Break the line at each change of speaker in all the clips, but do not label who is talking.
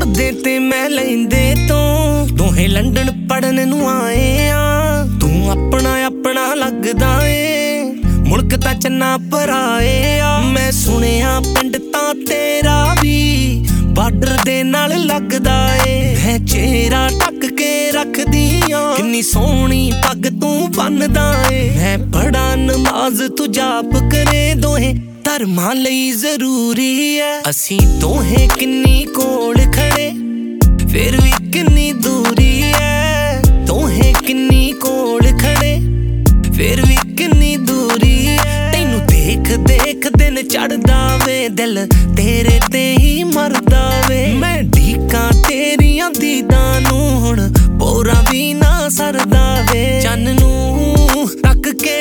पढ़दे ते मैं लैंदे तो दोहे लंडन पढ़न नूं आए आ। तू अपना अपना लगदा ए मुल्क तां चन्ना पराए आ। मैं सुनिया पिंड तां तेरा भी बार्डर दे नाल लगदा ए। मैं चेहरा ढक के रखदी आ किन्नी सोहनी पग तू बनदा ए। मैं पढ़ा नमाज तू जाप करे दोहे धर्मां लई जरूरी है। असीं दोहे किन्नी कोल खड़े फिर भी किन्नी दूरी है। दोहे किन्नी कोल खड़े फिर भी किन्नी दूरी है। तैनू देख देख दिन चढ़दा वे दिल तेरे ते ही मरदा वे। मैं ढीकां तेरियां दीदां नूं हुण पोरा भी ना सरदा वे। चन्न नूं तक के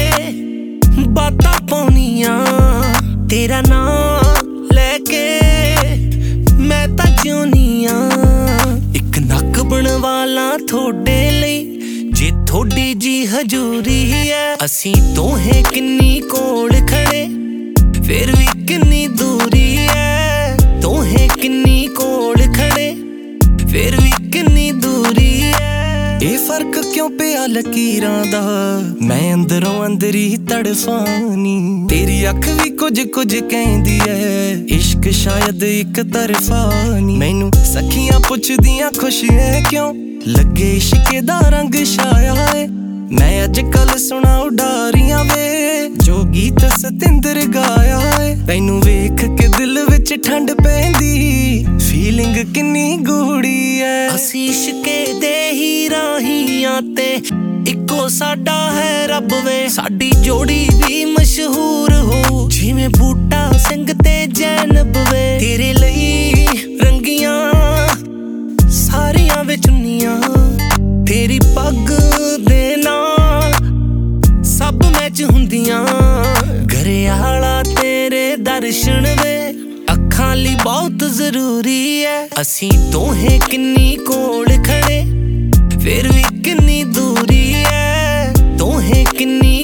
बातां पाउणियां तेरा नाम लेके मैं तां जिउणी आ। इक नक बनवाला थोड़े लई जे थोड़ी जी हजूरी है। असीं दोहे किन्नी कोल खड़े फिर भी किन्नी दूरी है। दोहे किन्नी कोल खड़े फिर भी किन्नी दूरी है। ਇਹ फर्क क्यों पिया लकीरां दा मैं अंदरों अंदर ही तड़फानी। तेरी अख भी कुछ कुछ कहंदी है इश्क शायद एक तरफा नी। मैनू सखियां पुछदियां खुश है क्यों लगे इश्के दा रंग छाया है। मैं अज कल सुना उडारियां वे जो गीत सतिंदर गाया है। तैनू वेख के दिल विच ठंड पैंदी फीलिंग किन्नी गूड़ी है। असीं इश्के दे ही राहियां ते इक्को साडा है रब वे। साडी जोड़ी भी मशहूर हो जिवें बूटा सिंह ते जैनब वे। तेरे लई रंगियां सारियां वे चुन्नियां तेरी पग दे नाल सब मैच हुंदियां। घरियाला तेरे दर्शन वे अखां लई बहुत जरूरी है। असीं दोहे किन्नी कोल खड़े फिर भी किन्नी दूरी है। दोहे किन्नी